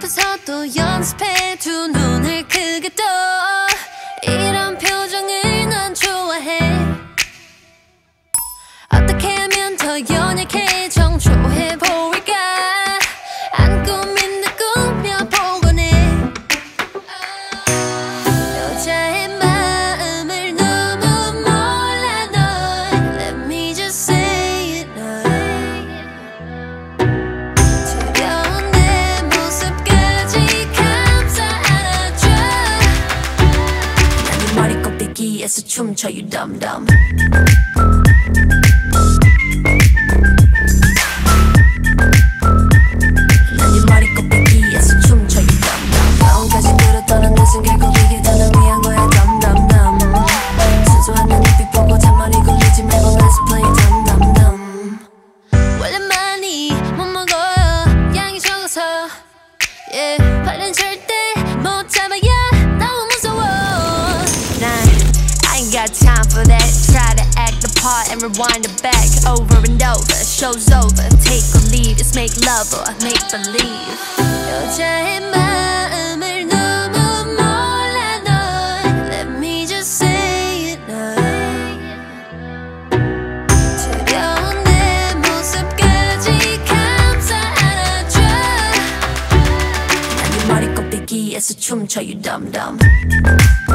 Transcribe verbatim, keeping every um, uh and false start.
앞에서 또 연습해 두 눈을 크게 떠 이런 표정을 난 좋아해 어떻게 하면 더 연약해 정초해 보일까 안 꾸민 듯 꾸며보곤 해 여자의 마음을 너무 몰라 널 Let me just say it now 두려운 내 모습까지 감싸 안아줘 난 네 머리 꼭대기에서 춤춰 you dumb dumb Yeah, 발은 절대 못 잡아야 너무 무서워 난 I ain't got time for that Try to act the part and rewind it back Over and over, show's over Take or leave, it's make love or make believe 여자의 마음을 너무 몰라 널 Let me just say it now 두려운 내 모습까지 감싸 안아줘 머리 꼭대기에서 춤춰 you dumb dumb